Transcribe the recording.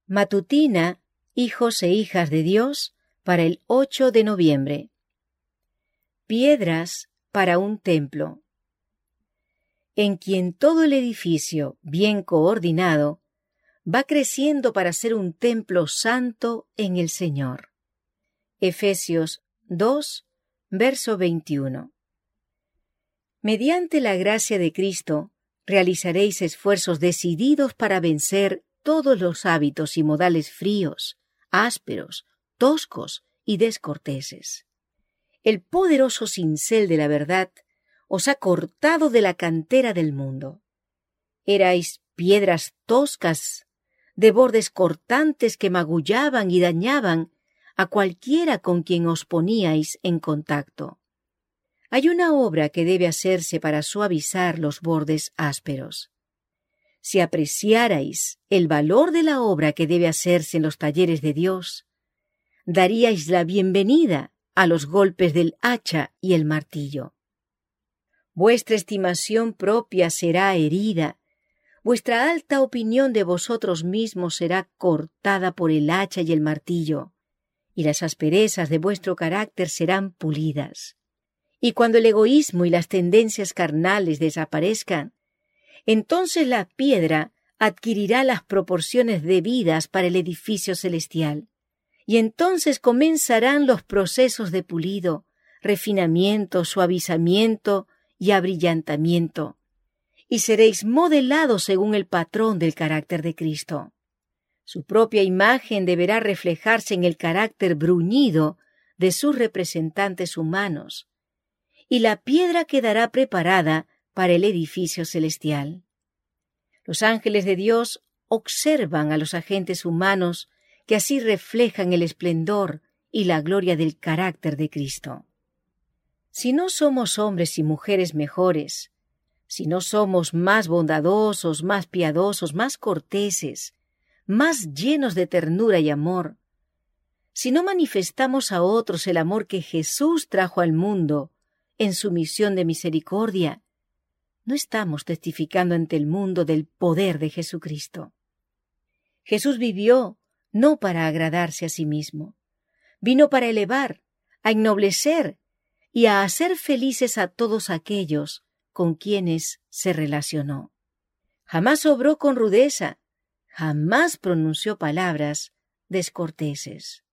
Matutina, hijos e hijas de Dios, para el 8 de noviembre. Piedras para un templo. En quien todo el edificio, bien coordinado, va creciendo para ser un templo santo en el Señor. Efesios 2, verso 21. Mediante la gracia de Cristo, realizaréis esfuerzos decididos para vencer todos los hábitos y modales fríos, ásperos, toscos y descorteses. El poderoso cincel de la verdad os ha cortado de la cantera del mundo. Erais piedras toscas, de bordes cortantes que magullaban y dañaban a cualquiera con quien os poníais en contacto. Hay una obra que debe hacerse para suavizar los bordes ásperos. Si apreciarais el valor de la obra que debe hacerse en los talleres de Dios, daríais la bienvenida a los golpes del hacha y el martillo. Vuestra estimación propia será herida, vuestra alta opinión de vosotros mismos será cortada por el hacha y el martillo, y las asperezas de vuestro carácter serán pulidas. Y cuando el egoísmo y las tendencias carnales desaparezcan, entonces la piedra adquirirá las proporciones debidas para el edificio celestial, y entonces comenzarán los procesos de pulido, refinamiento, suavizamiento y abrillantamiento, y seréis modelados según el patrón del carácter de Cristo. Su propia imagen deberá reflejarse en el carácter bruñido de sus representantes humanos, y la piedra quedará preparada para el edificio celestial. Los ángeles de Dios observan a los agentes humanos que así reflejan el esplendor y la gloria del carácter de Cristo. Si no somos hombres y mujeres mejores, si no somos más bondadosos, más piadosos, más corteses, más llenos de ternura y amor, si no manifestamos a otros el amor que Jesús trajo al mundo en su misión de misericordia, no estamos testificando ante el mundo del poder de Jesucristo. Jesús vivió no para agradarse a sí mismo, vino para elevar, a ennoblecer y a hacer felices a todos aquellos con quienes se relacionó. Jamás obró con rudeza, jamás pronunció palabras descorteses.